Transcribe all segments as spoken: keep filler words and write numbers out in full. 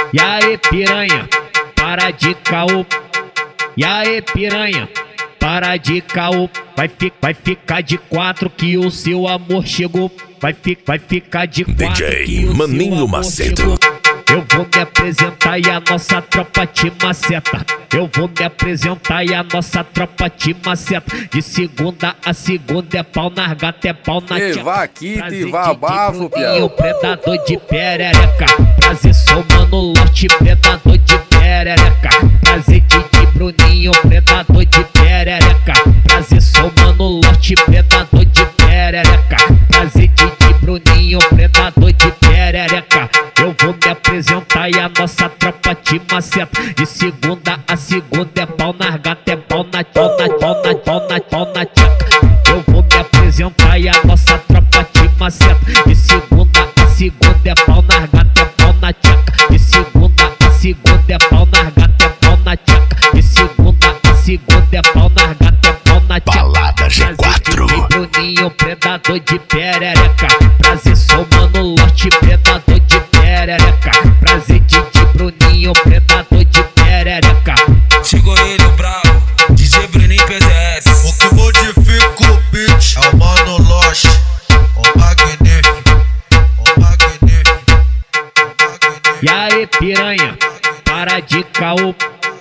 E aí piranha, para de caô. E aí piranha, para de caô. Vai, fi, vai ficar de quatro que o seu amor chegou. Vai, fi, vai ficar de quatro D J que o Maninho seu amor Macedo. chegou. Eu vou me apresentar e a nossa tropa te maceta. Eu vou me apresentar e a nossa tropa te maceta. De segunda a segunda é pau na gata, é pau na tcheca. Eva aqui, Eva bafo, pião. O predador de perereca. Prazer, sou mano lote, predador de perereca. Prazer, Didi Bruninho, predador de perereca. Prazer, sou mano lote, predador de perereca. Prazer, Didi Bruninho, predador de perereca. Eu vou me apresentar e a nossa tropa te maceta. De segunda a segunda é pau na gata, é pau na pau na pau na pau na pau na tcheca. Eu vou me apresentar e a nossa tropa te maceta. De segunda a segunda é pau na gata, é pau na tcheca. De segunda a segunda é pau na gata, é pau na tcheca. De segunda a segunda é pau na gata, é pau na tcheca. Balada G quatro. Bruninho, predador de perereca. Prazer, sou mano lote, predador de perereca. Prazer, Didi Bruninho, predador de perereca. Chegou ele, o bravo, D J Bruninho P Z S. O que modifica o beat é o mano Lost, o magnífico, o magnífico, o magnífico. E aí piranha, para de caô.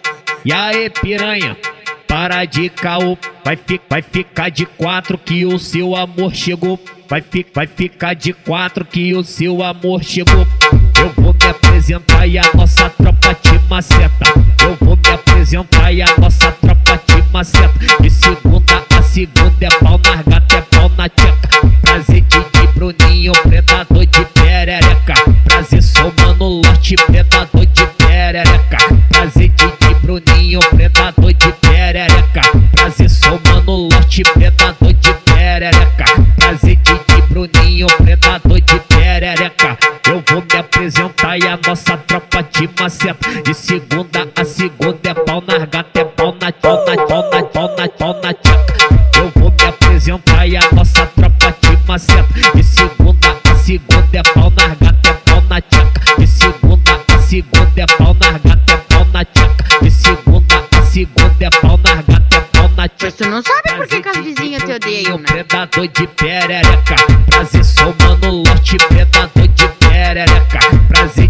E aí piranha, para de caô. Vai, fi, vai ficar de quatro que o seu amor chegou. Vai, fi, vai ficar de quatro que o seu amor chegou. Eu vou me apresentar e a nossa tropa te maceta. Eu vou me apresentar e a nossa tropa te maceta. De segunda a segunda é pau na gata, é pau na tcheca. Prazer, Didi Bruninho, predador de perereca. Prazer, sou mano lote, predador de perereca. Prazer, Didi Bruninho, predador de perereca. Prazer, sou mano lote, predador de perereca. Prazer, Didi Bruninho, predador de perereca. Eu vou me apresentar e a nossa tropa te maceta. De segunda a segunda é pau na gata, é pau na pau na pau na pau na pau na tcheca. Eu vou me apresentar e a nossa tropa te maceta. De segunda a segunda é pau na gata, é pau na tcheca. De segunda a segunda é pau na gata, é pau na tcheca. De segunda a segunda é pau na gata, é pau na tcheca. Você não sabe por que, que as vizinhas te odeiam, né? Predador de perereca. Prazer, sou mano lote, predador de perereca. Prazer,